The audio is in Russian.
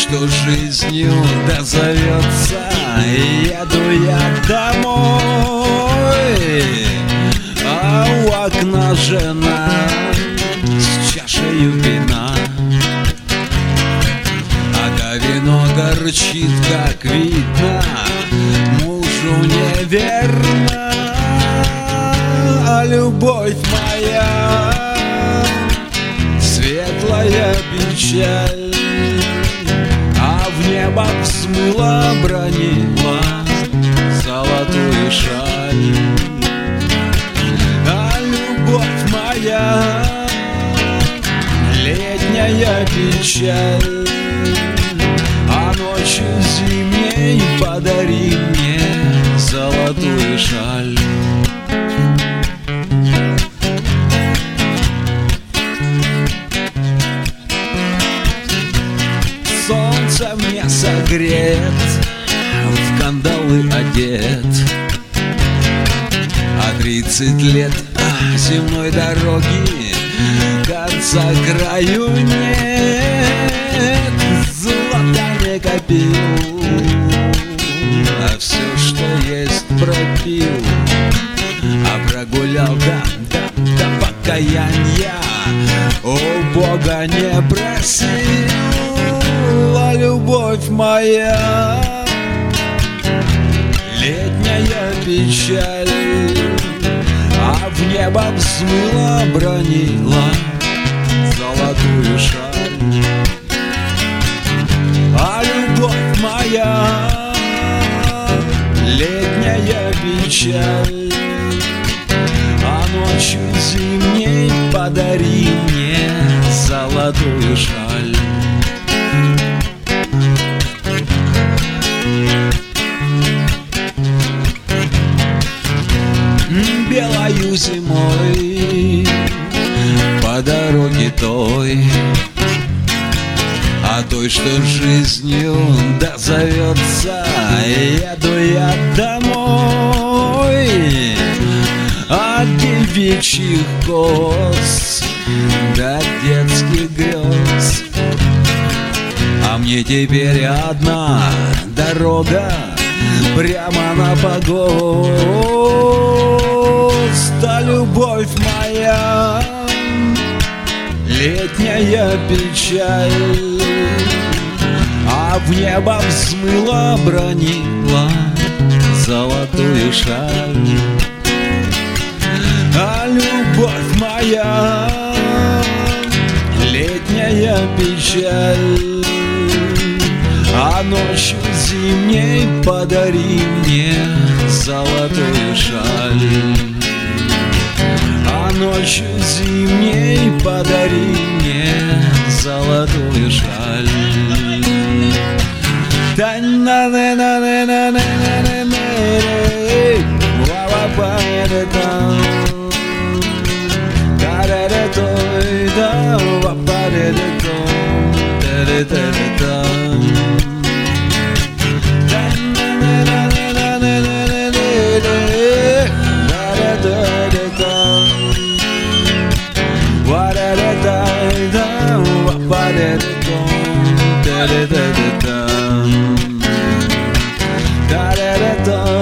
что жизнью дозовется. Еду я домой, а у окна жена с чашею вина. А вино горчит, как видно, мужу неверно. А любовь моя светлая печаль, а в небо взмыла, бронила золотую шаль. А любовь моя летняя печаль, а ночью зимней подари мне золотую шаль. Солнце мне согрет, в кандалы одет, а 30 лет земной дороги конца краю нет. Золота не копил, а все, что есть, пропил, а прогулял до покаяния, у Бога не просил. А любовь моя летняя печаль, а в небо взмыла, бронила золотую шаль. А любовь моя летняя печаль, а ночью зимней подари мне золотую шаль. Белою зимой по дороге той, а той, что жизнью дозовется, еду я домой. От девичьих коз до детских грез, а мне теперь одна дорога прямо на погост. А любовь моя летняя печаль, а в небо взмыла, бронила золотую шаль. А любовь моя летняя печаль, а ночью зимней подари мне золотую шаль. А ночью зимней подари мне золотую шаль. Da da da da